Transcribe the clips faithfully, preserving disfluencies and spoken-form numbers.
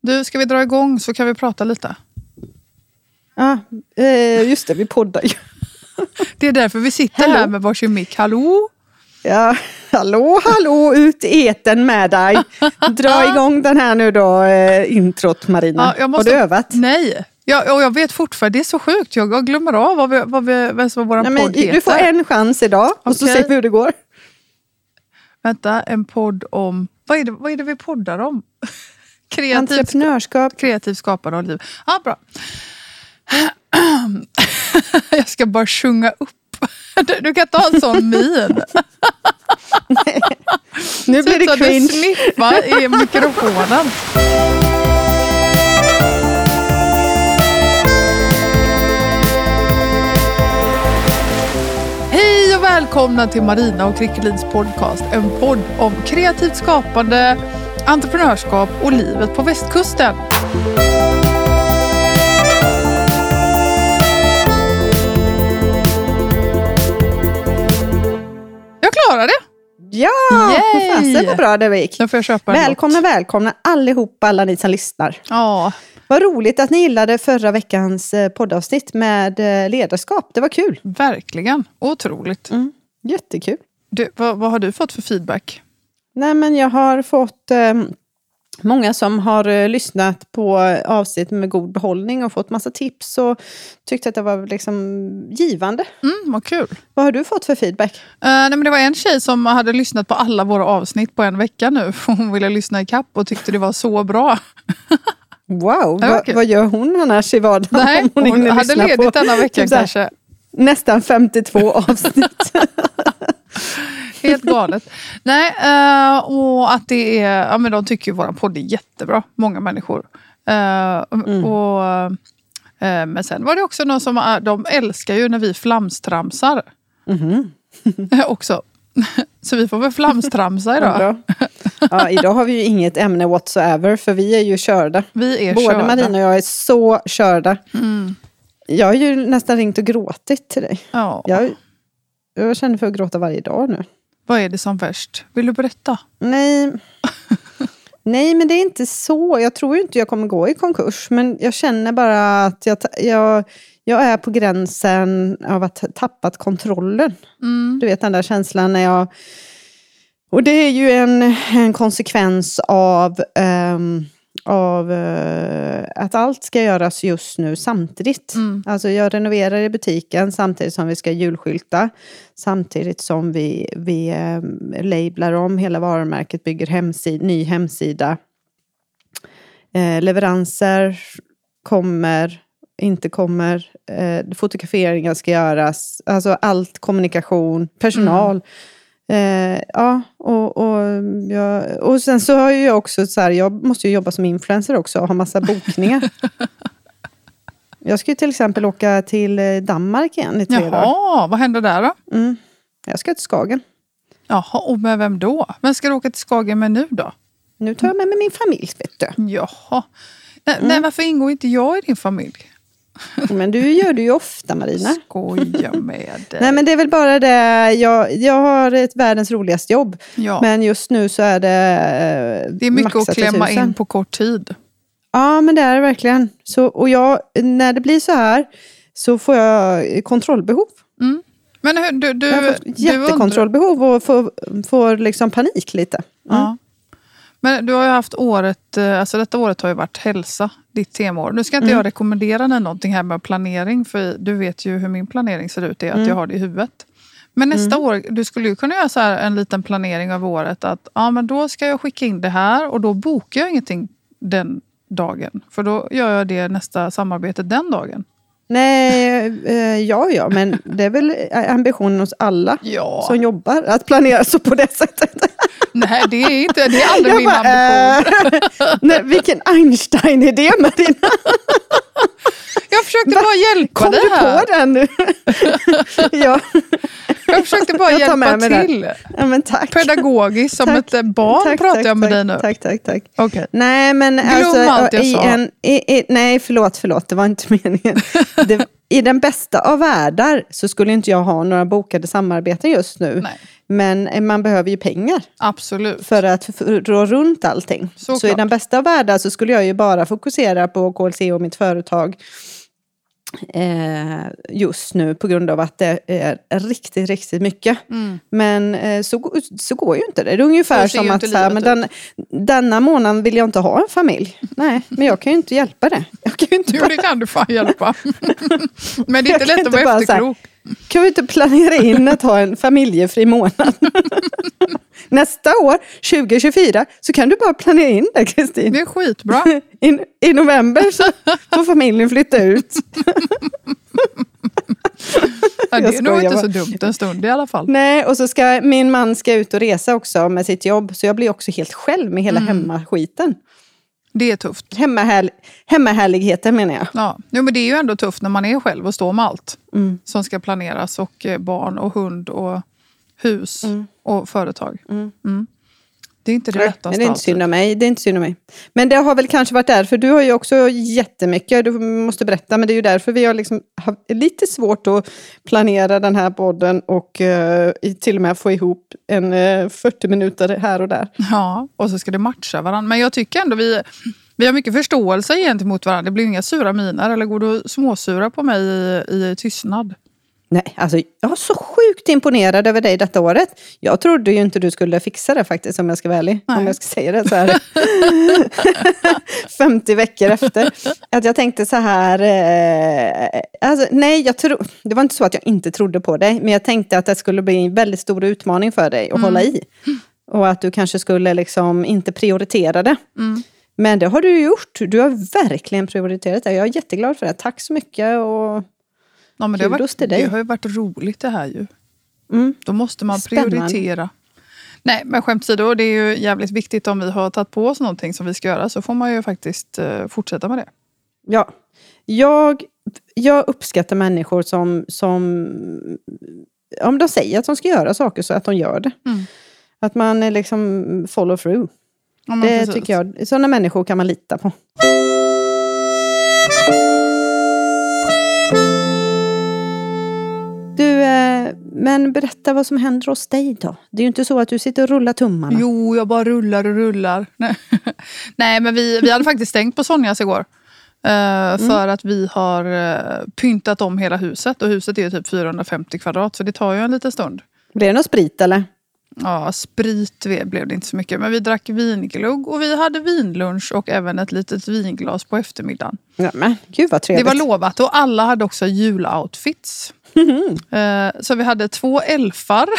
Du, ska vi dra igång så kan vi prata lite? Ja, eh, just det, vi poddar ju. Det är därför vi sitter Hello. här med varsin mick. Hallå? Ja, hallå, hallå, ut i eten med dig. Dra igång den här nu då, eh, introt Marina. Ja, jag måste... Har du övat? Nej, jag, och jag vet fortfarande, det är så sjukt. Jag glömmer av vad vi, vad vi, vem som vår Nej, men podd heter. du får en chans idag och så Okej. ser vi hur det går. Vänta, en podd om... Vad är det, vad är det vi poddar om? Kreativt, Entreprenörskap. kreativt skapande av liv. Ja, bra. Jag ska bara sjunga upp. Du, du kan ta en sån min. Nu blir det så cringe. att du sniffar i mikrofonen. Hej och välkomna till Marina och Krickelins podcast. En podd om kreativt skapande, entreprenörskap och livet på västkusten. Jag klarar det. Ja, Yay! fasen vad bra det gick. Nu får jag köpa en Välkomna, lott. välkomna allihopa, alla ni som lyssnar. Ja, Vad roligt att ni gillade förra veckans eh, poddavsnitt med eh, ledarskap. Det var kul. verkligen. Otroligt. Mm. Jättekul. Du, vad, vad har du fått för feedback? Nej, men jag har fått eh, många som har eh, lyssnat på avsnitt med god behållning och fått massa tips och tyckte att det var liksom givande. Mm, vad kul. Vad har du fått för feedback? Uh, nej, men det var en tjej som hade lyssnat på alla våra avsnitt på en vecka nu. Hon ville lyssna i kapp och tyckte det var så bra. Wow, Ja, va, kul. vad gör hon annars i vardagen? Nej, om hon hinner hade lyssna ledigt på denna veckan typ så här kanske. nästan femtiotvå avsnitt. Helt galet. Nej, uh, och att det är... Ja, men de tycker ju våran podd är jättebra. Många människor. Uh, Mm. och, uh, men sen var det också någon som... Uh, de älskar ju när vi flamstramsar. Mhm. också. Så vi får väl flamstramsa idag. Bra. Ja, idag har vi ju inget ämne whatsoever för vi är ju körda. Vi är Både körda. Marina och jag är så körda. Mm. Jag har ju nästan ringt och gråtit till dig. Ja. Jag, jag känner för att gråta varje dag nu. Vad är det som värst? Vill du berätta? Nej. Nej, men det är inte så. Jag tror ju inte jag kommer gå i konkurs. Men jag känner bara att jag, jag, jag är på gränsen av att ha tappat kontrollen. Mm. Du vet den där känslan när jag... Och det är ju en, en konsekvens av, um, av uh, att allt ska göras just nu samtidigt. Mm. Alltså jag renoverar i butiken samtidigt som vi ska julskylta. Samtidigt som vi, vi um, lablar om hela varumärket, bygger hemsida, ny hemsida. Uh, leveranser kommer, inte kommer. Uh, fotograferingar ska göras. Alltså allt, kommunikation, personal. Mm. Eh, ja, och, och, jag, och sen så har jag också så här, jag måste ju jobba som influencer också och ha massa bokningar. Jag ska ju till exempel åka till Danmark igen i tre Jaha, dagar. vad händer där då? Mm. Jag ska till Skagen. Jaha, och med vem då? Vem ska du åka till Skagen med nu då? Nu tar jag med mig min familj, vet du. Jaha. Nej, Mm. nej, varför ingår inte jag i din familj? Men du gör det ju ofta, Marina. Skoja med dig. Nej, men det är väl bara det. Jag, jag har ett världens roligaste jobb. Ja. Men just nu så är det... Det är mycket att klämma tusen. in på kort tid. Ja, men det är det verkligen. Så, och jag, när det blir så här så får jag kontrollbehov. Mm. Men hur, du, du, Jag får du jättekontrollbehov och får, får liksom panik lite. Mm. Ja. Men du har ju haft året, alltså detta året har ju varit hälsa, ditt temaår. Nu ska inte Mm. jag rekommendera dig någonting här med planering, för du vet ju hur min planering ser ut, det är att Mm. jag har det i huvudet. Men nästa Mm. år, du skulle ju kunna göra så här en liten planering av året, att ja, men då ska jag skicka in det här och då bokar jag ingenting den dagen. För då gör jag det nästa samarbete den dagen. Nej, eh, ja, ja, men det är väl ambitionen hos alla Ja. som jobbar att planera så på det sättet. Nej, det är inte, det är aldrig Jag min bara, ambition. eh, nej, vilken Einstein är det, Marina? Jag försökte Va? bara hjälpa Kom dig du här. på den nu? Ja. Jag försökte bara Jag tar med hjälpa mig till. Ja, men tack. Pedagogiskt, som Tack. ett barn Tack, pratar tack, jag med tack, dig nu. Tack, tack, tack. Okay. Nej, men Glöm alltså, allt jag i sa. en, i, i, nej, förlåt, förlåt, det var inte meningen. Det, I den bästa av världar så skulle inte jag ha några bokade samarbeten just nu. Nej. Men man behöver ju pengar. Absolut. För att dra runt allting. Så, så i den bästa av världar så skulle jag ju bara fokusera på K L C och mitt företag. Eh, just nu på grund av att det är riktigt, riktigt mycket. Mm. Men eh, så, så går ju inte det. Det är ungefär som att så här, men den, denna månaden vill jag inte ha en familj. Nej, men jag kan ju inte hjälpa det. Jag kan ju inte jo, bara... det kan du fan hjälpa. Men det är inte lätt att vara efterklok. Kan vi inte planera in att ha en familjefri månad? Nästa år, tjugo tjugofyra, så kan du bara planera in det, Kristin. Det är skitbra. I, I november så får familjen flytta ut. Ja, det är nog inte bara. så dumt en stund i alla fall. Nej, och så ska min man ska ut och resa också med sitt jobb. Så jag blir också helt själv med hela mm. hemmaskiten. Det är tufft. Hemmahär, hemmahärligheten menar jag. Ja, jo, men det är ju ändå tufft när man är själv och står med allt mm. som ska planeras. Och barn och hund och hus mm. och företag. Mm. Mm. Det är inte det lättaste. Nej, det är inte synd om mig. Det är inte synd om mig. Men det har väl kanske varit därför. Du har ju också jättemycket. Du måste berätta. Men det är ju därför vi har liksom haft lite svårt att planera den här podden. Och uh, till och med få ihop en uh, fyrtio minuter här och där. Ja, och så ska det matcha varandra. Men jag tycker ändå vi, vi har mycket förståelse gentemot varandra. Det blir inga sura miner. Eller går du småsura på mig i, i tystnad? Nej, alltså jag var så sjukt imponerad över dig detta året. Jag trodde ju inte du skulle fixa det faktiskt, om jag ska vara ärlig. Nej. Om jag ska säga det så här. femtio veckor efter. Att jag tänkte så här. Eh, alltså, nej, jag tro, det var inte så att jag inte trodde på dig. Men jag tänkte att det skulle bli en väldigt stor utmaning för dig att mm. hålla i. Och att du kanske skulle liksom inte prioritera det. Mm. Men det har du gjort. Du har verkligen prioriterat det. Jag är jätteglad för det. Tack så mycket och... Ja, men det, har varit, det har ju varit roligt det här ju. Mm. Då måste man Spännande. prioritera. Nej, men skämt åsido, det är ju jävligt viktigt om vi har tagit på oss någonting som vi ska göra. Så får man ju faktiskt uh, fortsätta med det. Ja, jag, jag uppskattar människor som, som om de säger att de ska göra saker så att de gör det. Mm. Att man är liksom follow through. Ja, det precis. Tycker jag, sådana människor kan man lita på. Du, eh, men berätta vad som händer hos dig då. Det är ju inte så att du sitter och rullar tummarna. Jo, jag bara rullar och rullar. Nej, Nej men vi, vi hade faktiskt stängt på Sonjas igår. Uh, mm. För att vi har uh, pyntat om hela huset. Och huset är ju typ fyrahundrafemtio kvadrat. Så det tar ju en liten stund. Blev det någon sprit eller? Ja, sprit blev det inte så mycket. Men vi drack vinglugg och vi hade vinlunch och även ett litet vinglas på eftermiddagen. Ja, men gud vad trevligt. Det var lovat och alla hade också juloutfits. Mm. Så vi hade två elfar.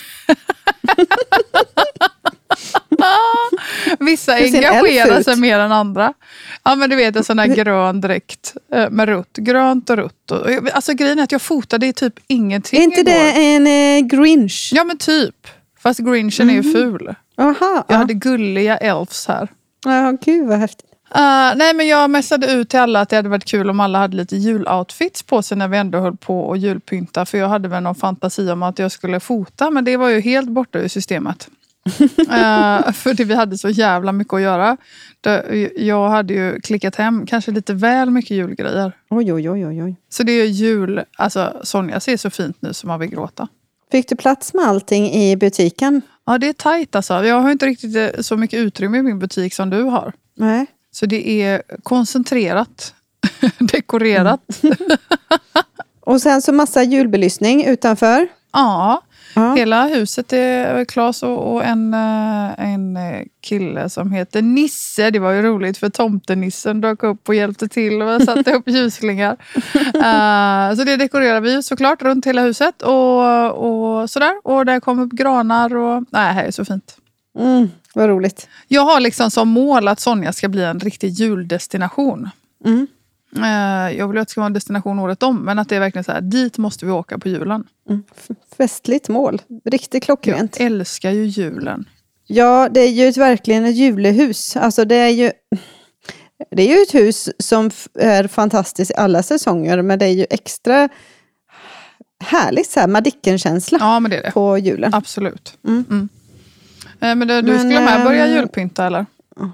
Vissa engagerar sig mer än andra. Ja, men du vet en sån här grön dräkt med rutt. Grönt och rutt. Alltså grejen är att jag fotade i typ ingenting. Är inte igår. Det en eh, Grinch? Ja, men typ. Fast Grinchen mm. är ju ful. Aha, jag hade gulliga elfs här. Ja, gud vad häftigt. Uh, nej, men jag messade ut till alla att det hade varit kul om alla hade lite juloutfits på sig när vi ändå höll på och julpynta. För jag hade väl någon fantasi om att jag skulle fota, men det var ju helt borta ur systemet. uh, för det, vi hade så jävla mycket att göra. Det, jag hade ju klickat hem kanske lite väl mycket julgrejer. Oj, oj, oj, oj. Så det är ju jul, alltså Sonja ser så fint nu som man vill gråta. Fick du plats med allting i butiken? Ja, det är tajt alltså. Jag har inte riktigt så mycket utrymme i min butik som du har. Nej. Så det är koncentrerat, dekorerat. Mm. Och sen så massa julbelysning utanför. Ja, ja. Hela huset är Claes och, och en, en kille som heter Nisse. Det var ju roligt för tomtenissen dök upp och hjälpte till och satte upp ljuslingar. uh, så det dekorerar vi såklart runt hela huset och, och sådär. Och där kom upp granar och nej, det här är så fint. Mm, vad roligt. Jag har liksom som mål att Sonja ska bli en riktig juldestination. Mm. Uh, jag vill att det ska vara en destination året om. Men att det är verkligen så här, dit måste vi åka på julen. Mm. Festligt mål. Riktigt klockrent. Jag älskar ju julen. Ja, det är ju ett, verkligen ett julehus. Alltså det är ju... Det är ju ett hus som är fantastiskt i alla säsonger. Men det är ju extra härligt så här Madicken-känsla Ja, men det är det. på julen. Absolut. Mm. Mm. Eh, men du, du Men, skulle med börja ehm, julpynta eller?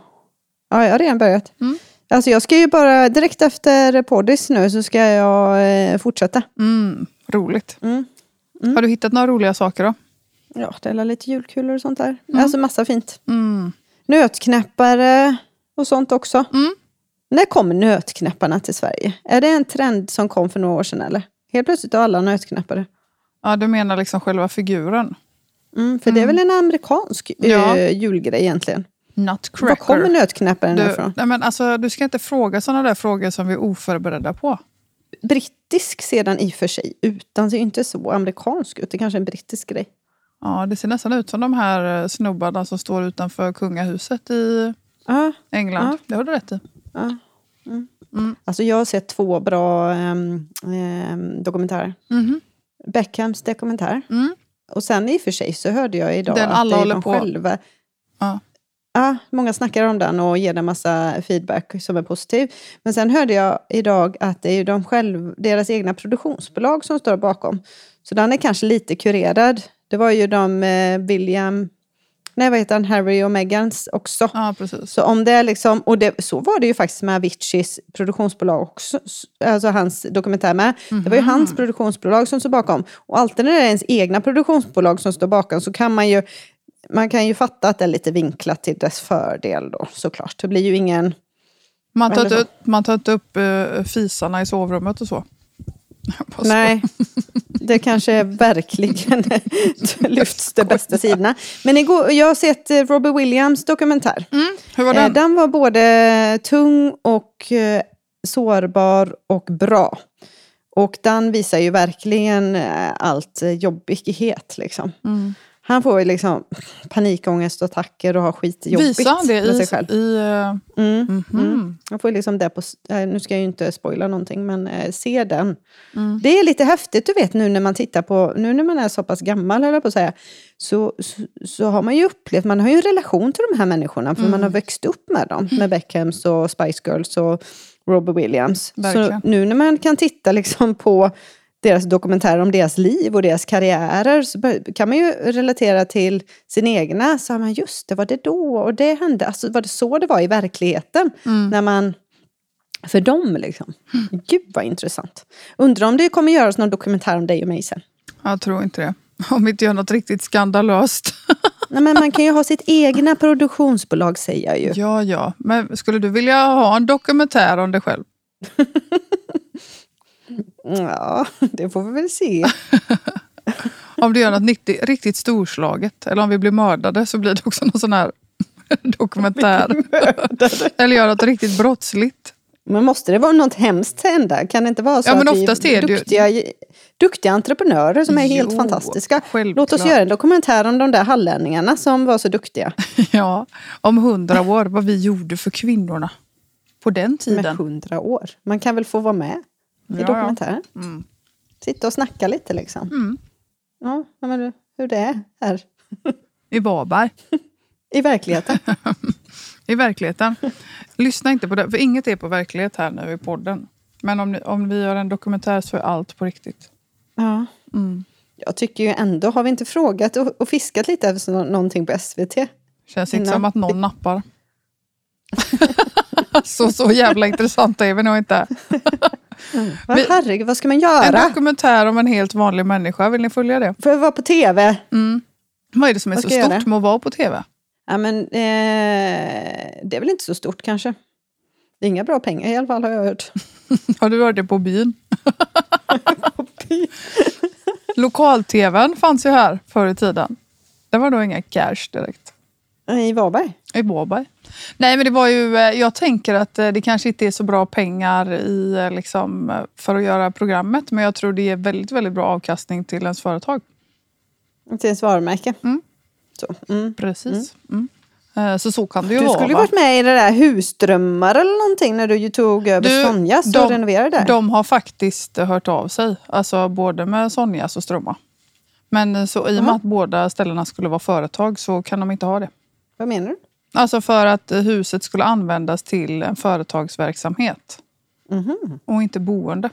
Ja, jag har redan börjat. Mm. Alltså jag ska ju bara, direkt efter poddis nu så ska jag eh, fortsätta. Mm, roligt. Mm. Mm. Har du hittat några roliga saker då? Ja, dela lite julkulor och sånt där. Mm. Alltså massa fint. Mm. Nötknäppare och sånt också. Mm. När kommer nötknäpparna till Sverige? Är det en trend som kom för några år sedan eller? Helt plötsligt har alla nötknäppare. Ja, du menar liksom själva figuren? Mm, för det är väl en amerikansk Ja. eh, julgrej egentligen. Nutcracker. Var kommer nötknäpparen du, ifrån? nej men alltså, du ska inte fråga sådana där frågor som vi är oförberedda på. Brittisk ser den i och för sig utan ser ju inte så amerikansk ut. Det är kanske är en brittisk grej. Ja, det ser nästan ut som de här snubbarna som står utanför kungahuset i Ja, England. Ja. Det har du rätt i. ja. Mm. Mm. Alltså jag har sett två bra um, um, dokumentärer. Mhm. Beckhams dokumentär. Mm. Och sen i och för sig så hörde jag idag Den att alla det är håller de på. själva. Ja. Ja, många snackar om den och ger den massa feedback som är positiv. Men sen hörde jag idag att det är ju de själv, deras egna produktionsbolag som står bakom. Så den är kanske lite kurerad. Det var ju de eh, William, nej vad heter han, Harry och Megans också. Ja, precis. Så om det är liksom, och det, så var det ju faktiskt med Aviciis produktionsbolag också, alltså hans dokumentär med. Mm-hmm. Det var ju hans produktionsbolag som står bakom. Och alltid när det är ens egna produktionsbolag som står bakom så kan man ju, man kan ju fatta att det är lite vinklat till dess fördel då, såklart. Det blir ju ingen... Man tar, inte, man tar inte upp uh, fisarna i sovrummet och så. Nej, det kanske är verkligen lyfts de bästa sidorna. Men igår, jag har sett Robbie Williams dokumentär. Mm, hur var den? Den var både tung och eh, sårbar och bra. Och den visar ju verkligen eh, allt jobbighet liksom. Mm. Han får ju liksom panikångest och attacker och har skitjobbigt Visar han det med sig i... själv. i uh... Mm. Mm-hmm. Mm. Han får liksom det på, äh, nu ska jag ju inte spoila någonting, men äh, se den. Mm. Det är lite häftigt, du vet, nu när man tittar på, nu när man är så pass gammal, eller på att säga, så, så, så har man ju upplevt, man har ju en relation till de här människorna, för mm. man har växt upp med dem, med Beckhams och Spice Girls och Robbie Williams. Verkligen. Så nu när man kan titta liksom på deras dokumentärer om deras liv och deras karriärer, så kan man ju relatera till sin egna. Så har man, just det, var det då och det hände. Alltså var det så det var i verkligheten? Mm. När man, för dem liksom. Mm. Gud vad intressant. Undrar om det kommer göras någon dokumentär om dig och mig sen. Jag tror inte det. Om vi inte gör något riktigt skandalöst. Nej, men man kan ju ha sitt egna produktionsbolag, säger jag ju. Ja, ja. Men skulle du vilja ha en dokumentär om dig själv? Ja, det får vi väl se. Om du gör något riktigt, riktigt storslaget. Eller om vi blir mördade så blir det också någon sån här dokumentär. Eller gör något riktigt brottsligt. Men måste det vara något hemskt hända? Kan det inte vara så ja, men att oftast vi är är det duktiga, ju... duktiga entreprenörer som är jo, helt fantastiska? Självklart. Låt oss göra en dokumentär om de där hallänningarna som var så duktiga. Ja, om hundra år, vad vi gjorde för kvinnorna på den tiden. Med hundra år. Man kan väl få vara med i ja, dokumentären. Ja. Mm. Sitta och snacka lite liksom. Mm. Ja, men hur det är här. I Varberg. I verkligheten. I verkligheten. Lyssna inte på det, för inget är på verklighet här nu i podden. Men om, ni, om vi gör en dokumentär så är allt på riktigt. Ja. Mm. Jag tycker ju ändå, har vi inte frågat och, och fiskat lite efter nå- någonting på S V T? Känns inte som att någon nappar. så, så jävla intressant är vi nog inte. Mm. Vad, herregud, vad ska man göra? En dokumentär om en helt vanlig människa, vill ni följa det? För att vara på tv? Mm. Vad är det som är vad så stort med att vara på tv? Ja, men eh, det är väl inte så stort kanske. Det är inga bra pengar i alla fall, har jag hört. Har du hört det på byn? På byn. Lokal-tvn fanns ju här förr i tiden. Det var då inga cash direkt. I Varberg? I Varberg. Nej, men det var ju, jag tänker att det kanske inte är så bra pengar i, liksom, för att göra programmet. Men jag tror det är väldigt, väldigt bra avkastning till ens företag. Till ens varumärke. Mm. Så. Mm. Precis. Mm. Mm. Så så kan det ju du vara. Du skulle ju varit med i det där Husdrömmar eller någonting när du ju tog över du, Sonjas och de, renoverade där. De har faktiskt hört av sig. Alltså både med Sonjas och Strömma. Men så i och med att båda ställena skulle vara företag så kan de inte ha det. Vad menar du? Alltså för att huset skulle användas till en företagsverksamhet. Mm-hmm. Och inte boende.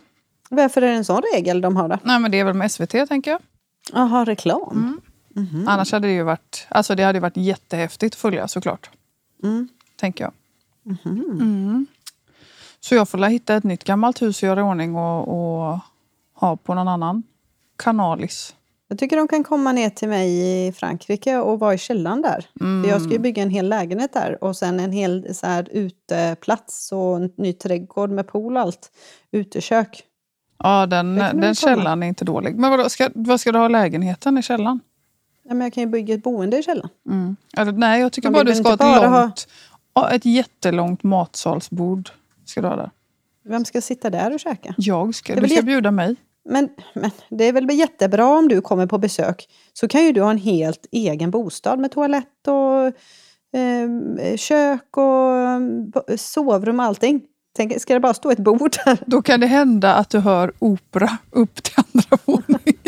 Varför är det en sån regel de har då? Nej, men det är väl med S V T, tänker jag. Jaha, reklam. Mm. Mm-hmm. Annars hade det ju varit, alltså det hade varit jättehäftigt att följa, såklart. Mm. Tänker jag. Mm-hmm. Mm. Så jag får hitta ett nytt gammalt hus och göra i ordning och, och ha på någon annan kanalis. Jag tycker de kan komma ner till mig i Frankrike och vara i källaren där. Mm. För jag ska ju bygga en hel lägenhet där. Och sen en hel så här uteplats och en ny trädgård med pool och allt. Utekök. Ja, den, den komma. källaren är inte dålig. Men vadå, ska, vad ska du ha lägenheten i källaren? Ja, men jag kan ju bygga ett boende i källaren. Mm. Alltså, nej, jag tycker Man bara du vill ska ha inte ett bara långt, ha... ett jättelångt matsalsbord. Ska du ha där. Vem ska sitta där och käka? Jag ska, Det är du väl ska jätte- bjuda mig. Men, men det är väl jättebra om du kommer på besök. Så kan ju du ha en helt egen bostad med toalett och eh, kök och eh, sovrum och allting. Tänk, ska det bara stå ett bord där? Då kan det hända att du hör opera upp till andra våningen.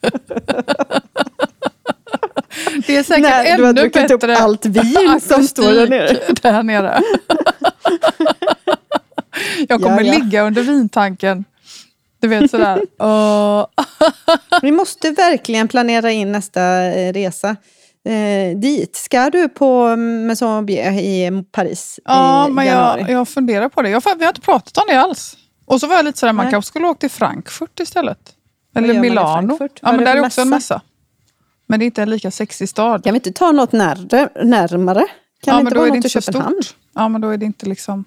Det är säkert Nej, ännu du har druckit bättre upp allt vin som står där nere. där nere. Jag kommer Ja, ja. ligga under vintanken. Du vet sådär. Uh. Vi måste verkligen planera in nästa eh, resa eh, dit. Ska du på Maison Bier i Paris Ja, i men januari? jag, jag funderar på det. Jag, vi har inte pratat om det alls. Och så var jag lite sådär, man Nej. kanske skulle åka till Frankfurt istället. Vad Eller gör man i Milano. Frankfurt? Ja, Vad men är det där är för också en mässa? mässa. Men det är inte en lika sexig stad. Kan vi inte ta något när, närmare? Kan Ja, det men inte då vara är det något i inte så Köpenhamn? stort. Ja, men då är det inte liksom...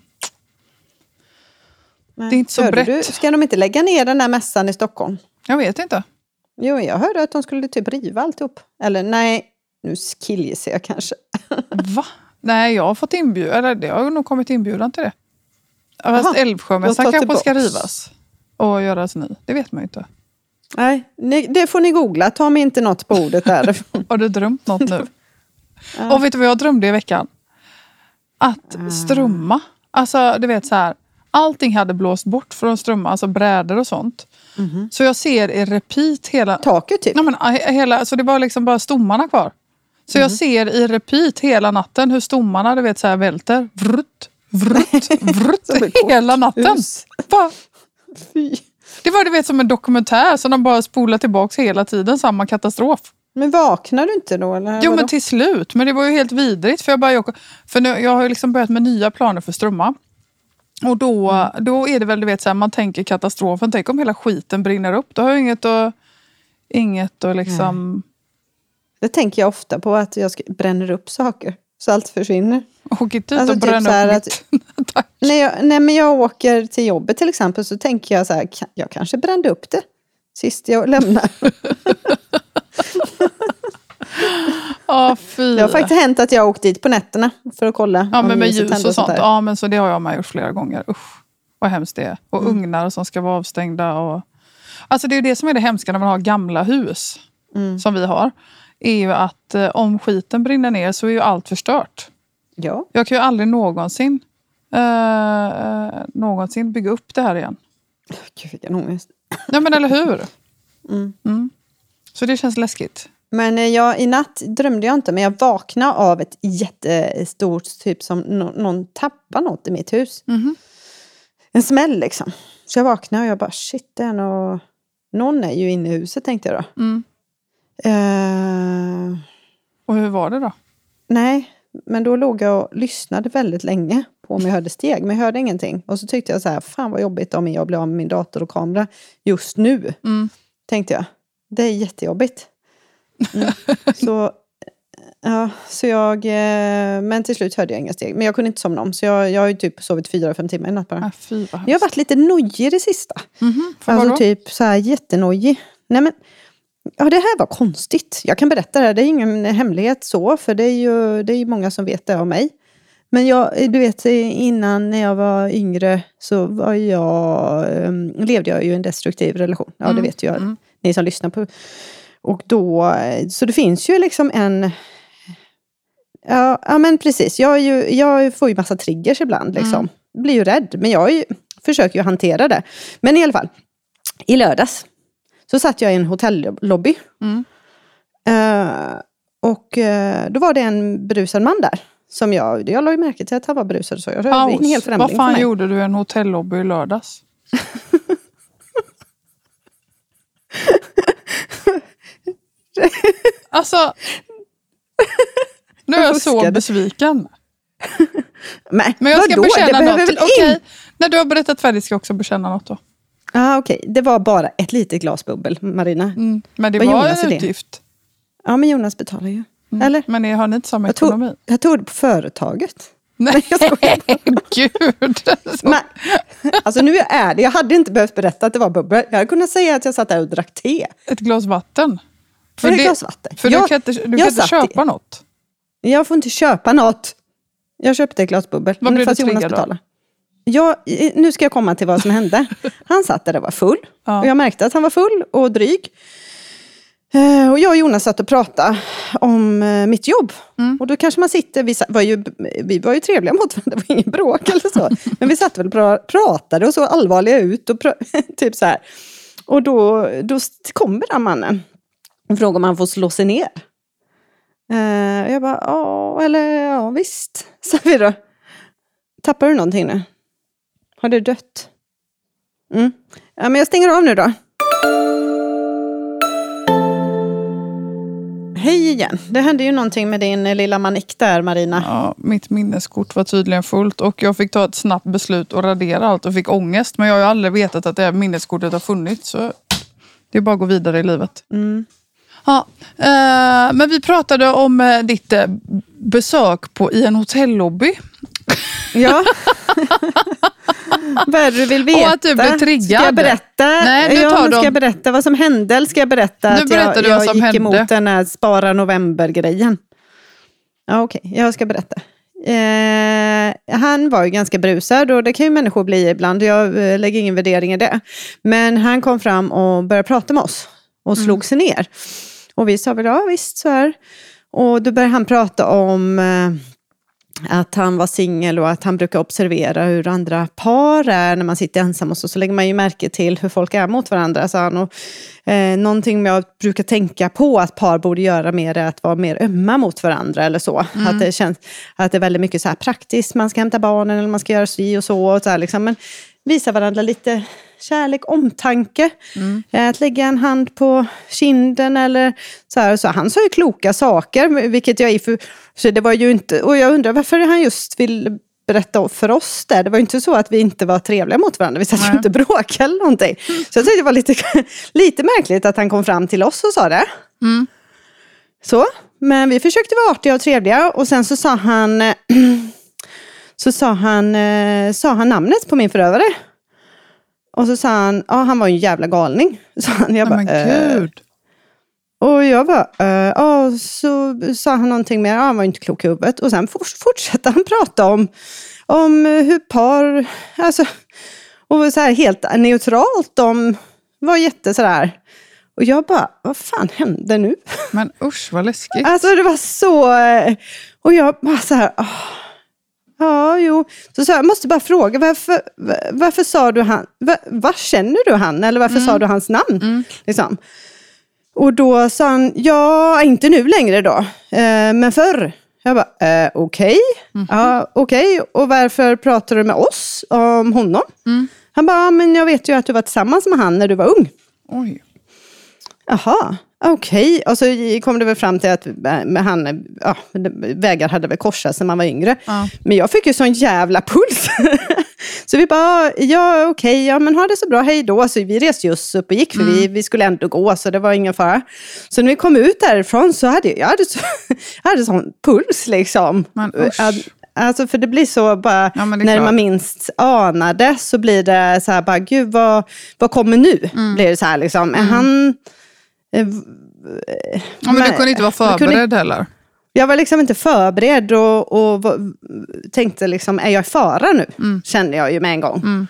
Nej. Det är inte så Hörde brett. Du, ska de inte lägga ner den här mässan i Stockholm? Jag vet inte. Jo, jag hörde att de skulle typ riva alltihop. Eller nej, nu killgissar jag kanske. Va? Nej, jag har fått inbjudan. Eller det har nog kommit inbjudan till det. Fast Aha, Älvsjömässan de tar kanske ska tillbaks. rivas. Och göras ny. Det vet man ju inte. Nej, ni, det får ni googla. Ta mig inte något på ordet där. Har du drömt något nu? Ja. Och vet du vad jag drömde i veckan? Att strömma. Alltså, du vet så här. Allting hade blåst bort från strömma. Alltså brädor och sånt. Mhm. Så jag ser i repeat hela... Taket typ. Ja, men, hela så det var liksom bara stommarna kvar. Så jag ser i repeat hela natten hur stommarna, du vet, så här välter. Vrutt, vrutt, Som vrutt. ett Hela natten. hus. Bara, Fy. det var, du vet, som en dokumentär som de bara spolar tillbaka hela tiden. Samma katastrof. Men vaknar du inte då? Eller Jo, vadå? men till slut. Men det var ju helt vidrigt. För jag, bara, jag, för nu, jag har ju liksom börjat med nya planer för strömma. Och då, Mm. då är det väl, du vet, så här, man tänker katastrofen. Tänk om hela skiten brinner upp. Då har jag inget att, inget att liksom... Det tänker jag ofta på, att jag ska, bränner upp saker. Så allt försvinner. Åker dit Alltså och typ bränna så här upp att- mitt. Tack. När jag, nej, men jag åker till jobbet till exempel, så tänker jag så här, ka- jag kanske brände upp det sist jag lämnar. Ja, fy. Det har faktiskt hänt att jag har åkt dit på nätterna för att kolla. Ja, om men med ljuset ljus tände och sånt. där. Ja, men så det har jag med gjort flera gånger. Usch, vad hemskt det är. Och Mm. ugnar som ska vara avstängda. Och... Alltså det är ju det som är det hemska när man har gamla hus. Mm. Som vi har. Är ju att eh, om skiten brinner ner så är ju allt förstört. Ja. Jag kan ju aldrig någonsin eh, eh, någonsin bygga upp det här igen. Gud, vilken ångest. Ja, men eller hur? Mm. Mm. Så det känns läskigt. Men eh, jag, i natt drömde jag inte, men jag vaknade av ett jättestort, typ som no, någon tappar något i mitt hus. Mhm. En smäll liksom. Så jag vaknade och jag bara, shit, det är nog... Någon är ju inne i huset, tänkte jag då. Mm. Eh, Och hur var det då? nej, men då låg jag och lyssnade väldigt länge på om jag hörde steg. Men jag hörde ingenting. Och så tyckte jag så här, fan vad jobbigt om jag blir av med min dator och kamera just nu. Mm. Tänkte jag. Det är jättejobbigt. Mm. så, ja, så jag... Eh, men till slut hörde jag inga steg. Men jag kunde inte somna om. Så jag, jag har ju typ sovit fyra, fem timmar i natt bara. Ah, fy, vad hemskt. Jag har varit lite nojig det sista. Mhm. För Alltså vadå? typ så här jättenojig. Nej men, ja det här var konstigt. Jag kan berätta det här, det är ingen hemlighet så. För det är ju, det är ju många som vet det om mig. Men jag, du vet, innan när jag var yngre så var jag, um, levde jag ju i en destruktiv relation. Ja, Mm, det vet ju jag, mm. ni som lyssnar på. Och då, så det finns ju liksom en... Ja, ja men precis. Jag, är ju, jag får ju massa triggers ibland liksom. Mm. Blir ju rädd. Men jag är ju, försöker ju hantera det. Men i alla fall. I lördags. Så satt jag i en hotellobby. Mm. Uh, och uh, då var det en brusad man där. Som jag, jag la ju märke till att han var brusad. Så jag, det var en hel Paus. förändring Vad för fan mig. gjorde du i en hotellobby i lördags? Alltså, nu är jag så besviken. Men, Men jag ska vadå? bekänna Det något. behöver väl Okej, in- när du har berättat färdigt ska jag också bekänna något då. Ja, ah, okej. Okay. Det var bara ett litet glas bubbel, Marina. Mm, men det Vad var Jonas är en det? utgift. Ja, men Jonas betalar ju. Mm. Eller? Men ni har ni inte samma Jag ekonomi? tog, jag tog det på företaget. Nej, jag skojar. Gud. Men, alltså nu är det, jag hade inte behövt berätta att det var bubbel. Jag hade kunnat säga att jag satt där och drack te. Ett glas vatten. För det, ett glas vatten. För jag, du kan inte, du kan jag inte köpa i, något. Jag får inte köpa något. Jag köpte ett glas bubbel. Vad blev du Jonas triggad betala. Jag, nu ska jag komma till vad som hände. Han satt där och var full. Ja. Och jag märkte att han var full och dryg. Och jag och Jonas satt och pratade om mitt jobb. Mm. Och då kanske man sitter, vi var ju, vi var ju trevliga mot varandra, det var ingen bråk eller så. Men vi satt väl och pratade och så allvarliga ut och pr- typ så här. Och då, då kommer den mannen och frågar om han får slå sig ner. Uh, jag bara, ja, eller ja visst, sa vi då. Tappar du någonting nu? Har du dött? Mm. Ja, men jag stänger av nu då. Hej igen. Det hände ju någonting med din lilla manik där, Marina. Ja, mitt minneskort var tydligen fullt och jag fick ta ett snabbt beslut och radera allt och fick ångest. Men jag har ju aldrig vetat att det här minneskortet har funnits. Så det är bara att gå vidare i livet. Mm. Ja, eh, men vi pratade om eh, ditt eh, besök på, i en hotellobby. Ja. Vad är det du vill veta? Och att du blev triggad. Ska jag berätta? Nej, nu ja, tar ska de... jag berätta vad som hände? Eller ska jag berätta nu att jag, du jag vad som gick hände. emot den här spara november-grejen? Ja, okej. Okay. Jag ska berätta. Eh, han var ju ganska brusad och det kan ju människor bli ibland. Jag eh, lägger ingen värdering i det. Men han kom fram och började prata med oss. Och slog mm. sig ner. Och vi sa väl, ja visst så här. Och då började han prata om... Eh, att han var singel och att han brukar observera hur andra par är när man sitter ensam och så, så lägger man ju märke till hur folk är mot varandra. Så han, och, eh, någonting jag brukar tänka på att par borde göra mer är att vara mer ömma mot varandra eller så. Mm. Att det känns att det är väldigt mycket så här praktiskt, man ska hämta barnen eller man ska göra så och så. Och så här, liksom. Men visa varandra lite kärlek, omtanke. Mm. Att lägga en hand på kinden eller så här. Så han sa ju kloka saker, vilket jag är för... Så det var ju inte... Och jag undrar varför han just vill berätta för oss där. Det var ju inte så att vi inte var trevliga mot varandra. Vi satt ju inte bråka eller någonting. Så jag tyckte det var lite, lite märkligt att han kom fram till oss och sa det. Mm. Så. Men vi försökte vara artiga och trevliga. Och sen så sa han... så sa han, sa han namnet på min förövare. Och så sa han, ja han var ju en jävla galning. Så han, jag bara, men gud. Äh. Och jag bara, ja äh, så sa han någonting mer, ja han var inte klok i huvudet. Och sen fortsatte han prata om, om hur par, alltså, och så här helt neutralt om, var jätte sådär. Och jag bara, vad fan hände nu? Men usch vad läskigt. Alltså det var så, och jag bara så här, åh. Ja, jo. Så sa jag, måste bara fråga, varför, varför sa du han, var, var känner du han? Eller varför mm. sa du hans namn? Mm. Liksom. Och då sa han, ja, inte nu längre då. Eh, men förr. Jag bara, eh, okej. Okay. Mm. Ja, okej. Okay. Och varför pratar du med oss om honom? Mm. Han bara, ja, men jag vet ju att du var tillsammans med han när du var ung. Oj. Jaha. Okej, okay. Och så kom det väl fram till att med han, ja, vägar hade väl korsats när man var yngre. Ja. Men jag fick ju sån jävla puls. Så vi bara, ja okej, okay, ja men ha det så bra, hej då. Så vi reste just upp och gick, för mm. vi, vi skulle ändå gå, så det var ingen fara. Så när vi kom ut därifrån så hade jag hade, så, jag hade sån puls liksom. Men, alltså för det blir så bara, ja, när klart. Man minst anade så blir det så här bara, gud vad, vad kommer nu? Mm. Blir det så här liksom, är mm. han... Ja, men, men du kunde inte vara förberedd kunde, heller. Jag var liksom inte förberedd och, och var, tänkte liksom, är jag i fara nu? Mm. Kände jag ju med en gång. Mm.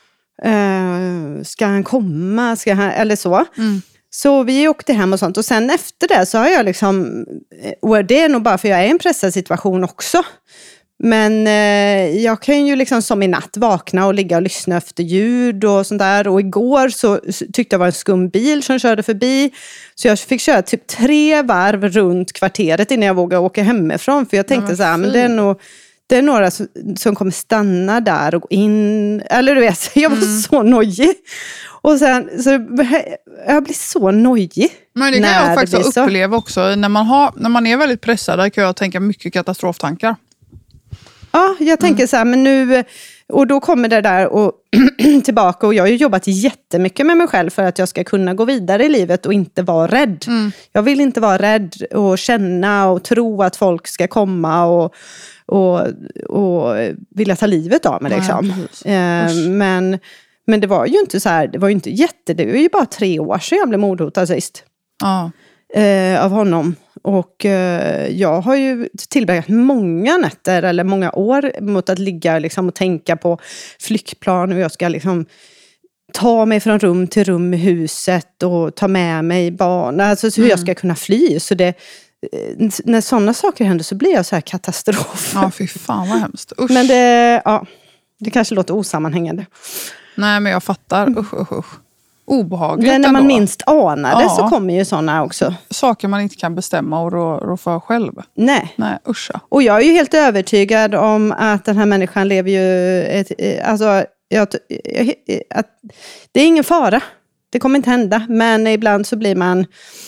Uh, ska han komma? Ska han, eller så. Mm. Så vi åkte hem och sånt. Och sen efter det så har jag liksom, och det är nog bara för jag är i en pressad situation också. Men eh, jag kan ju liksom som i natt vakna och ligga och lyssna efter ljud och sånt där. Och igår så tyckte jag var en skum bil som körde förbi. Så jag fick köra typ tre varv runt kvarteret innan jag vågade åka hemifrån. För jag tänkte ja, så här, men det är nog... Det är några som kommer stanna där och gå in. Eller du vet, jag var mm. så nojig. Och sen, så jag blir så nojig. Men det kan jag faktiskt uppleva också. När man, har, när man är väldigt pressad, där kan jag tänka mycket katastroftankar. Ja, jag tänker mm. så här, men nu... Och då kommer det där och tillbaka. Och jag har ju jobbat jättemycket med mig själv för att jag ska kunna gå vidare i livet och inte vara rädd. Mm. Jag vill inte vara rädd och känna och tro att folk ska komma och, och, och vilja ta livet av mig. Liksom. Eh, men, men det var ju inte så här, det var ju inte jätte, det var ju bara tre år sedan jag blev mordhotad sist. Ja. Eh, av honom. Och eh, jag har ju tillbringat många nätter eller många år mot att ligga liksom, och tänka på flygplan. Och jag ska liksom ta mig från rum till rum i huset och ta med mig barn. Alltså hur mm. jag ska kunna fly. Så det, eh, när sådana saker händer så blir jag så här katastrof. Ja, fy fan vad hemskt. Usch. Men det, ja, det kanske låter osammanhängande. Nej, men jag fattar. Usch, usch, usch. Obehagligt när ändå. Man minst anar det ja. så kommer ju sådana också. Saker man inte kan bestämma och rå, rå för själv. Nej. Nej, uscha. Och jag är ju helt övertygad om att den här människan lever ju... Ett, alltså, jag, att, det är ingen fara. Det kommer inte hända. Men ibland så blir man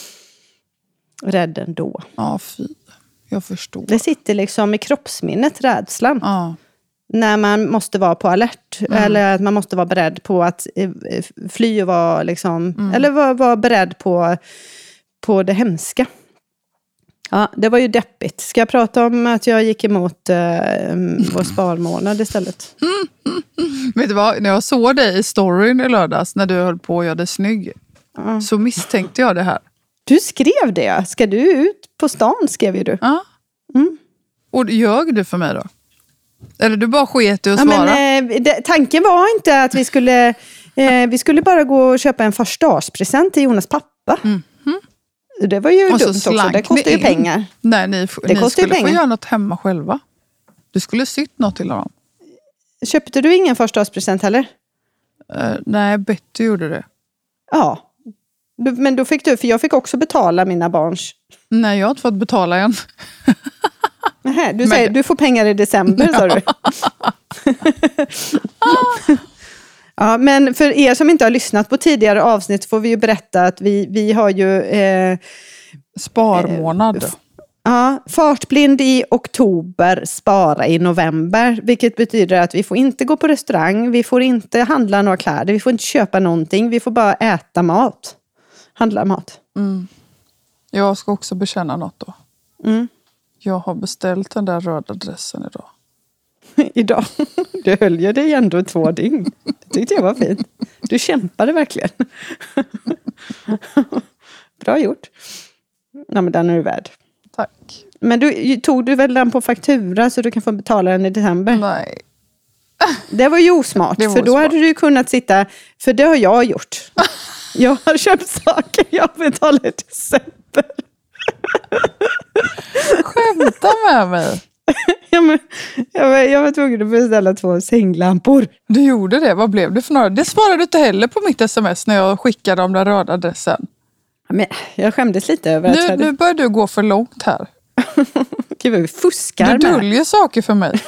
rädd ändå. Ja, fy. Jag förstår. Det sitter liksom i kroppsminnet, rädslan. Ja. När man måste vara på alert. Mm. Eller att man måste vara beredd på att fly och vara liksom... Mm. Eller vara, vara beredd på, på det hemska. Ja, det var ju deppigt. Ska jag prata om att jag gick emot eh, vår sparmånad istället? Mm. Vet du vad? När jag såg dig i storyn i lördags när du höll på och göra dig snygg. Mm. Så misstänkte jag det här. Du skrev det. Ska du ut på stan, skrev ju du. Ja. Mm. Och ljög du för mig då? Eller du bara sket i att ja, svara? Men, eh, det, tanken var inte att vi skulle... Eh, vi skulle bara gå och köpa en förstaårspresent till Jonas pappa. Mm. Mm. Det var ju dumt också. Det kostar ju pengar. Nej, ni, det ni skulle pengar. få göra något hemma själva. Du skulle sytt något till honom. Köpte du ingen förstaårspresent heller? Uh, nej, Betty gjorde det. Ja. Du, men då fick du, för jag fick också betala mina barns. Nej, jag har inte fått betala än. Nähä, du säger, men... du får pengar i december, sa du. Ja, men för er som inte har lyssnat på tidigare avsnitt får vi ju berätta att vi, vi har ju... Eh, Sparmånad. Eh, ja, fartblind i oktober, spara i november. Vilket betyder att vi får inte gå på restaurang, vi får inte handla några kläder, vi får inte köpa någonting, vi får bara äta mat. Handla mat. Mm. Jag ska också bekänna något då. Mm. Jag har beställt den där röda dressen idag. Idag? Du höll ju dig ändå två dygn. Det tyckte jag var fint. Du kämpade verkligen. Bra gjort. Ja, men den är du värd. Tack. Men du, tog du väl den på faktura så du kan få betala den i december? Nej. Det var ju osmart. För då osmart. hade du kunnat sitta... För det har jag gjort. Jag har köpt saker jag betalar i december. Skämta med mig. Ja, men, jag, var, jag var tvungen att beställa två sänglampor. Du gjorde det? Vad blev det för några? Det svarade du inte heller på mitt sms när jag skickade om den röda adressen. Men jag skämdes lite över nu, att... Jag... Nu börjar du gå för långt här. Gud vad vi fuskar. Du döljer saker för mig.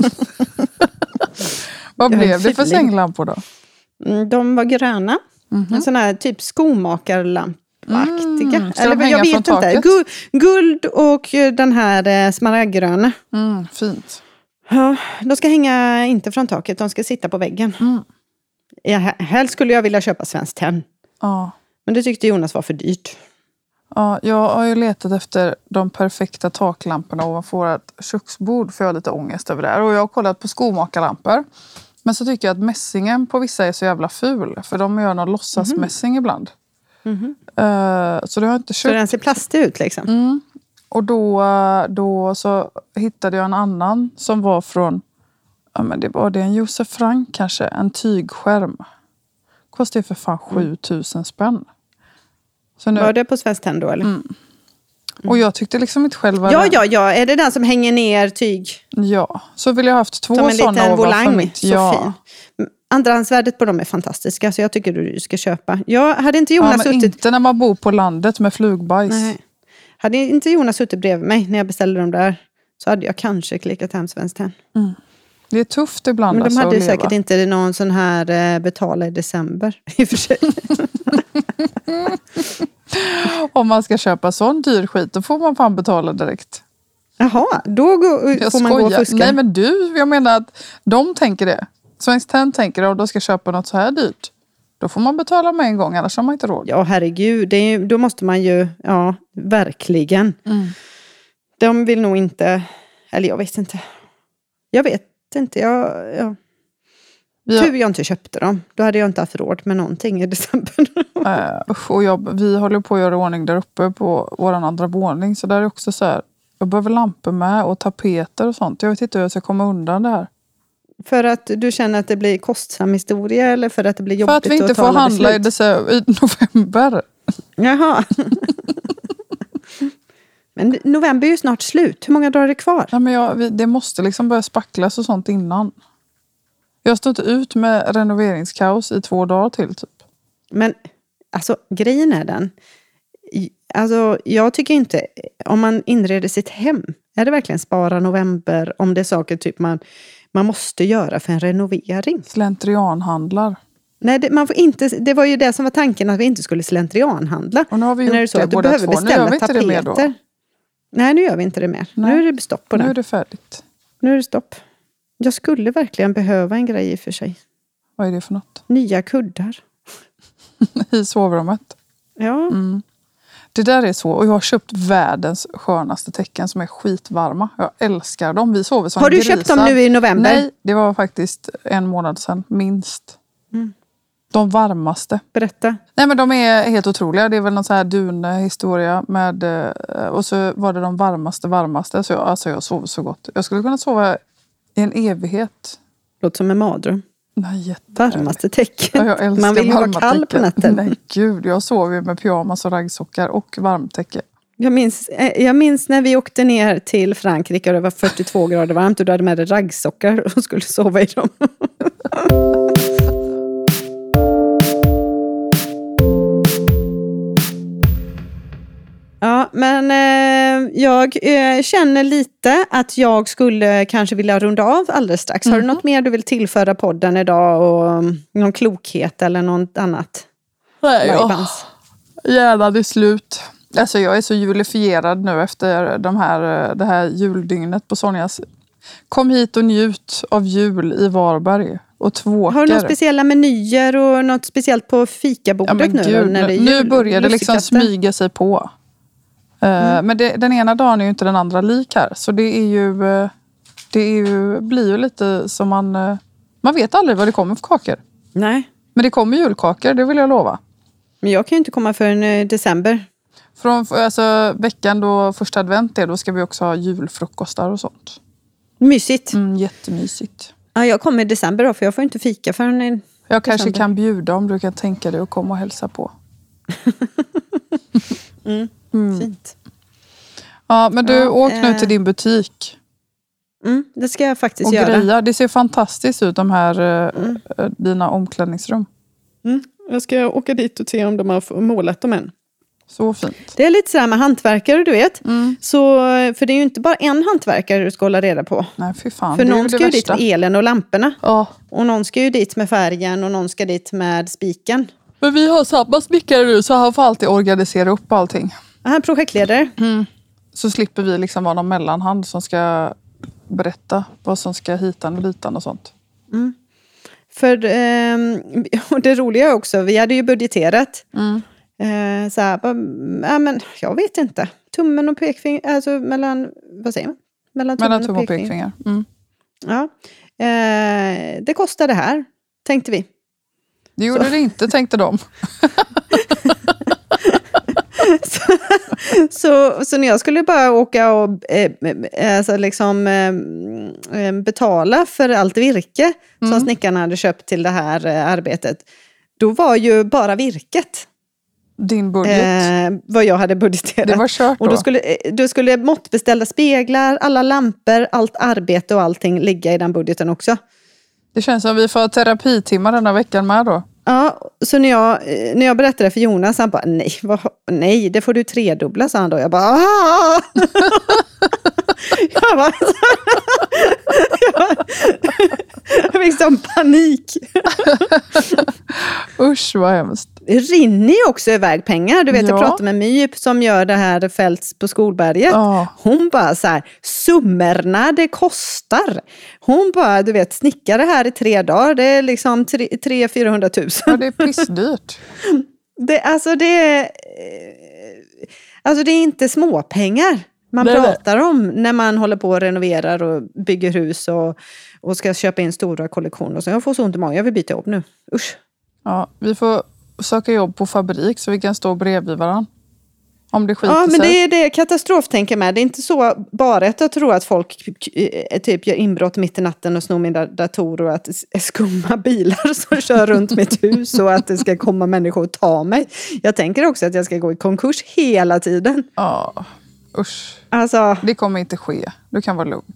Vad blev det för sänglampor då? De var gröna. Mm-hmm. En sån här typ skomakarlampa. Aktiga. Mm, Eller jag vet inte. Guld, guld och den här smaragdgröna. Mm, fint. Ja, de ska hänga inte från taket. De ska sitta på väggen. Mm. Ja, helst skulle jag vilja köpa Svenskt Tenn. Ja. Men det tyckte Jonas var för dyrt. Ja, jag har ju letat efter de perfekta taklamporna ovanför ett köksbord. För jag har lite ångest över det här. Och jag har kollat på skomakarlampor. Men så tycker jag att mässingen på vissa är så jävla ful. För de gör någon låtsasmässing mm. ibland. Mm-hmm. Uh, så det har jag inte köpt. Så den ser plastig ut liksom? Mm. Och då, då så hittade jag en annan som var från, ja men det var det en Josef Frank kanske, en tygskärm. Kostade för fan sju tusen spänn. Så nu, var det på Svenskt Tenn då eller? Mm. Och jag tyckte liksom inte själva... Ja, ja, ja. Är det den som hänger ner tyg? Ja, så vill jag ha haft två sådana. Som en liten volang, så ja. Fin. Andrahandsvärdet på dem är fantastiska, så jag tycker du ska köpa. Jag hade inte Jonas ja, men suttit... inte när man bor på landet med flugbajs. Nej. Hade inte Jonas suttit bredvid mig när jag beställde dem där, så hade jag kanske klickat hem Svenskt Tenn. Mm. Det är tufft ibland. Men de alltså, hade ju att leva. säkert inte någon sån här eh, betala i december i och för sig. Om man ska köpa sån dyr skit, då får man fan betala direkt. Jaha, då går, Jag får man gå och fuska. Nej men du, jag menar att de tänker det. Svenskt Tenn tänker det, och då ska köpa något så här dyrt. Då får man betala med en gång, annars har man inte råd. Ja, herregud. Det är, då måste man ju, ja, verkligen. Mm. De vill nog inte, eller jag vet inte. Jag vet inte, jag... Ja. Har, Tur jag inte köpte dem. Då hade jag inte haft råd med någonting i december. äh, och jag, vi håller på att göra ordning där uppe på vår andra våning. Så där är också så här, jag behöver lampor med och tapeter och sånt. Jag vet inte hur jag ska komma undan det här. För att du känner att det blir kostsam historia eller för att det blir jobbigt för att vi inte att får handla i, december, i november. Jaha. Men november är ju snart slut. Hur många dagar är det kvar? Ja, men jag, vi, det måste liksom börja spacklas och sånt innan. Jag står inte ut med renoveringskaos i två dagar till typ. Men alltså grejen är den. Alltså jag tycker inte, om man inreder sitt hem, är det verkligen spara november om det är saker typ man, man måste göra för en renovering? Slentrianhandlar. Nej, det, man får inte, det var ju det som var tanken, att vi inte skulle slentrianhandla. Och nu har vi gjort men är det så det att du båda behöver två. beställa Nu gör vi inte tapeter? det mer då. Nej, nu gör vi inte det mer. Nej. Nu är det stopp på det. Nu är det färdigt. Nu är det stopp. Jag skulle verkligen behöva en grej i för sig. Vad är det för något? Nya kuddar. I sovrummet. Ja. Mm. Det där är så. Och jag har köpt världens skönaste täcken som är skitvarma. Jag älskar dem. Vi sover som Har du grisar. köpt dem nu i november? Nej, det var faktiskt en månad sedan. Minst. Mm. De varmaste. Berätta. Nej, men de är helt otroliga. Det är väl någon så här dunhistoria med, och så var det de varmaste, varmaste. Så jag, alltså jag sov så gott. Jag skulle kunna sova i en evighet. Låter som en mardröm. Nej, varmaste tecken. Ja, jag man vill ju vara kall tecken. på natten. Nej, gud. Jag sov ju med pyjamas och raggsockar och varmtäcke. Jag minns, jag minns när vi åkte ner till Frankrike och det var fyrtiotvå grader varmt och du hade med dig raggsockar och skulle sova i dem. Ja, men eh, jag eh, känner lite att jag skulle kanske vilja runda av alldeles strax. Mm. Har du något mer du vill tillföra podden idag och um, någon klokhet eller något annat? Nej, ja. Hjärnan är slut. Alltså jag är så julifierad nu efter de här, det här juldygnet på Sonjas. Kom hit och njut av jul i Varberg och tvåkar. Har du några speciella menyer och något speciellt på fikabordet ja, nu? Gud, när det är nu jul, börjar det liksom smyga sig på. Mm. Men det, den ena dagen är ju inte den andra lik här. Så det är ju, det är ju, blir ju lite som man... Man vet aldrig vad det kommer för kakor. Nej. Men det kommer julkakor, det vill jag lova. Men jag kan ju inte komma förrän i december. Från alltså, veckan då första advent är, då ska vi också ha julfrukostar och sånt. Mysigt. Mm, jättemysigt. Ja, jag kommer i december då, för jag får inte fika förrän i Jag december. Kanske kan bjuda om du kan tänka dig att komma och hälsa på. mm. Mm. Fint. Ja, men du, ja, åk nu äh... till din butik. Mm, det ska jag faktiskt och göra. Greja. Det ser fantastiskt ut, de här mm. äh, dina omklädningsrum. Mm. Jag ska åka dit och se om de har målat dem än. Så fint. Det är lite så här med hantverkare, du vet. Mm. Så, för det är ju inte bara en hantverkare du ska hålla reda på. Nej, fy fan. För det någon är ska ju ju dit med elen och lamporna. Ja. Och någon ska ju dit med färgen och någon ska dit med spiken. Men vi har samma snickare nu, så han får alltid organisera upp allting. Han är projektledare. Mm. Så slipper vi liksom vara någon mellanhand som ska berätta vad som ska hitan och ditan och sånt. Mm. För eh, och det roliga är också, vi hade ju budgeterat. Mm. Eh, så här, ja, men jag vet inte. Tummen och pekfinger, alltså mellan, vad säger man? Mellan tummen mellan tum och, och pekfinger. pekfinger. Mm. Ja. Eh, det kostar det här, tänkte vi. Det gjorde så. Det inte, tänkte de. så, så, så när jag skulle bara åka och eh, alltså liksom, eh, betala för allt virke mm. som snickarna hade köpt till det här eh, arbetet, då var ju bara virket din budget. Eh, vad jag hade budgeterat. Det var kört då. Och då skulle, då skulle måttbeställda speglar, alla lampor, allt arbete och allting ligga i den budgeten också. Det känns som vi får terapitimmar denna veckan med då. Ja, så när jag, när jag berättade för Jonas, han bara, nej, vad, nej, det får du tredubbla, sa han då. Jag bara, aah! jag bara, Jag fick sån panik. Usch, vad hemskt. Det rinner ju också iväg pengar. Du vet, Ja. jag pratade med My som gör det här Fälts på Skolberget. Ja. Hon bara så här, summorna det kostar. Hon bara, du vet, snickar det här i tre dagar. Det är liksom tre, tre fyrahundra tusen. Ja, det är pissdyrt. Det, alltså, det är, alltså det är inte småpengar man Nej, pratar om när man håller på och renoverar och bygger hus och, och ska köpa in stora kollektioner. Så jag får så ont i magen, jag vill byta jobb nu. Usch. Ja, vi får söka jobb på fabrik så vi kan stå bredvid varandra. Om det skiter Ja, men sig. det är det katastrof tänker med. Det är inte så bara att jag tror att folk typ gör inbrott mitt i natten och snor mina datorer och att det är skumma bilar som kör runt mitt hus och att det ska komma människor och ta mig. Jag tänker också att jag ska gå i konkurs hela tiden. Ja, usch. Alltså, Det kommer inte ske. Du kan vara lugn.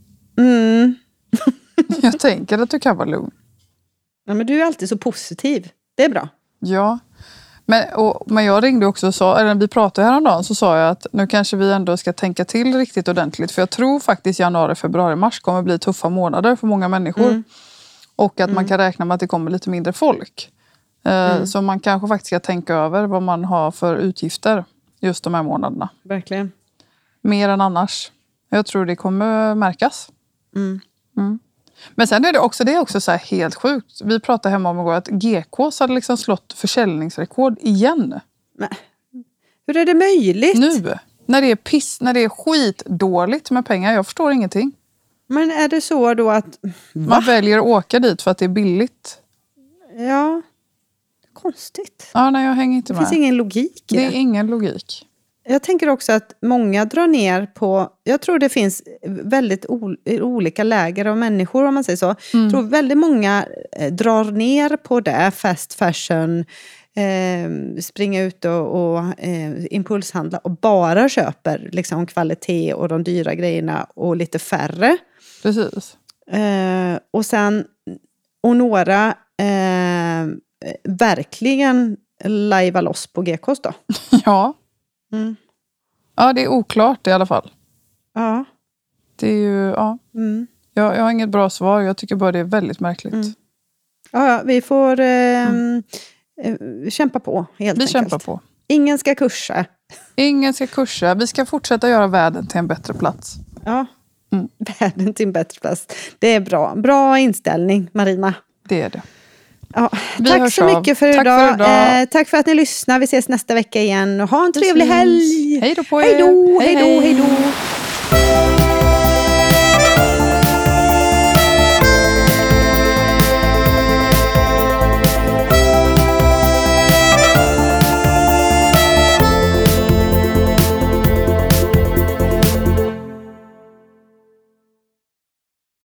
mm. Jag tänker att du kan vara lugn. Ja, men du är alltid så positiv. Det är bra. Ja. Men, och, men jag ringde också och sa, eller vi pratade häromdagen så sa jag att nu kanske vi ändå ska tänka till riktigt ordentligt. För jag tror faktiskt januari, februari, mars kommer bli tuffa månader för många människor. Mm. Och att mm. man kan räkna med att det kommer lite mindre folk. Eh, mm. Så man kanske faktiskt ska tänka över vad man har för utgifter just de här månaderna. Verkligen. Mer än annars. Jag tror det kommer märkas. Mm. Mm. Men sen är det också, det är också så här helt sjukt. Vi pratade hemma om igår att G K:s hade liksom slått försäljningsrekord igen. Men, hur är det möjligt? Nu, när det är piss, när det är skitdåligt med pengar. Jag förstår ingenting. Men är det så då att... Va? Man väljer att åka dit för att det är billigt. Ja, konstigt. Ja, nej, jag hänger inte det med. Det finns ingen logik i det. Det är ingen logik. Jag tänker också att många drar ner på... Jag tror det finns väldigt ol, olika läger av människor om man säger så. Mm. Jag tror väldigt många eh, drar ner på det. Fast fashion, eh, springa ut och, och eh, impulshandla. Och bara köper liksom, kvalitet och de dyra grejerna och lite färre. Precis. Eh, och sen... Och några eh, verkligen lajvar loss på G K:s då. Ja. Mm. Ja, det är oklart i alla fall. Ja. Det är ju, ja. Mm. Jag, jag har inget bra svar. Jag tycker bara det är väldigt märkligt. Mm. Ja, vi får eh, mm. eh, kämpa på helt Vi enkelt. kämpar på. Ingen ska kursa. Ingen ska kursa. Vi ska fortsätta göra världen till en bättre plats. Ja, mm. världen till en bättre plats. Det är bra. Bra inställning, Marina. Det är det. Ja, tack så mycket för tack idag. För idag. Eh, tack för att ni lyssnar. Vi ses nästa vecka igen. Och ha en trevlig helg. Hej då på er. Hej då, hej då, hej då.